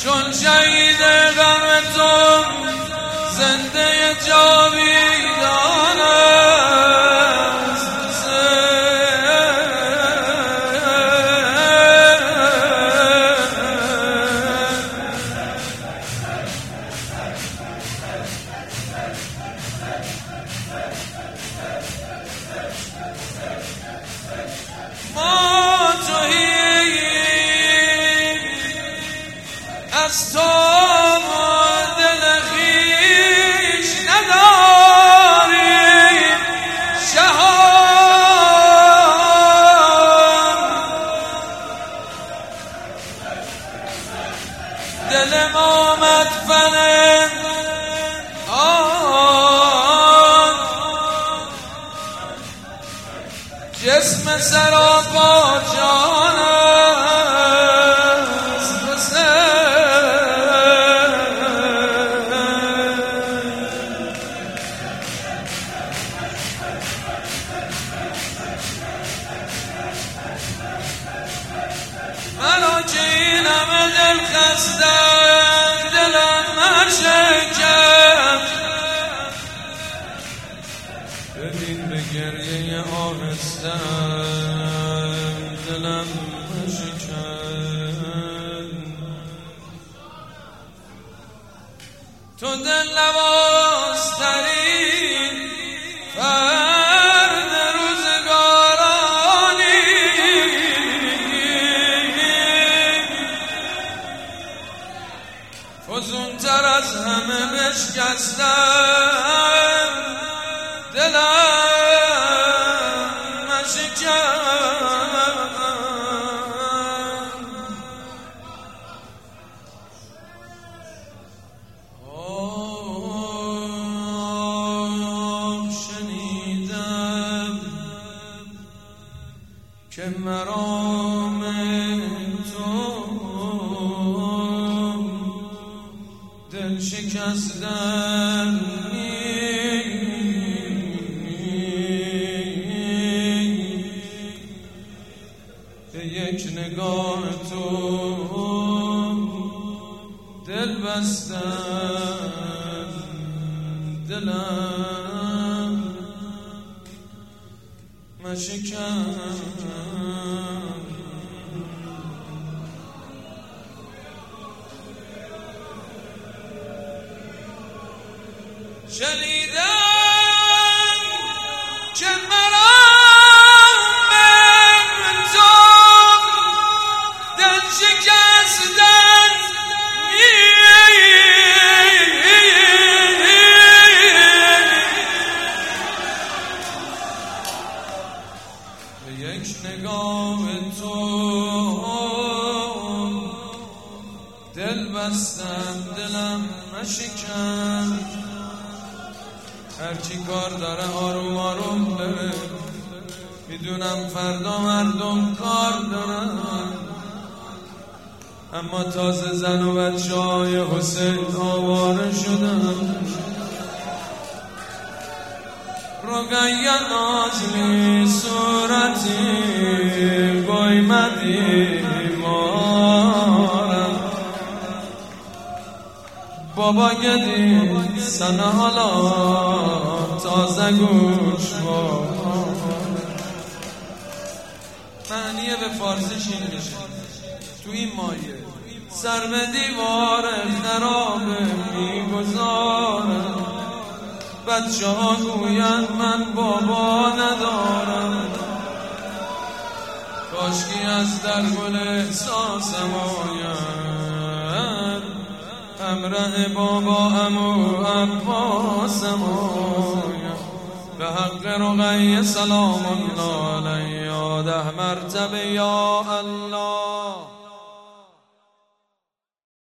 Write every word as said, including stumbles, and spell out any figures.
چون شهید غم تو زنده جاویدان است. ما تویی از تو دل ما مدفن آن جسم سراپا جان است. منو که این همه دل خستم دلم نشکم، ببین به گریه آهستم دلم نشکم. تو دل نوازترین فرد روزگارانی، فزونتر از همه بشکستم دلم مشکم. آه شنیدم که مرام تو دل شکستن به یک نگاه تو دل بستن دلم مشکن. شنیدم که مرام تو دل شکستن به یک نگاه تو دل بستم دلم مشکن. هرچی کار داره آروم آروم بره، میدونم فردا مردم کار دارن، اما تازه زن و بچه های حسین آواره شدن. رقیه نازلی صورتی قیمتی مارم، بابا گدی سنه حالا تازه گوش بار. معنیه به فارسیش این میشه تو این مایه سر به دیوار خرابه میگذارم، بچه ها گوین من بابا ندارم، کاشکی از در گل احساسم آید همراه بابا امو عباسم آید. به حق رقیه سلام الله علیه ده مرتبه یا الله.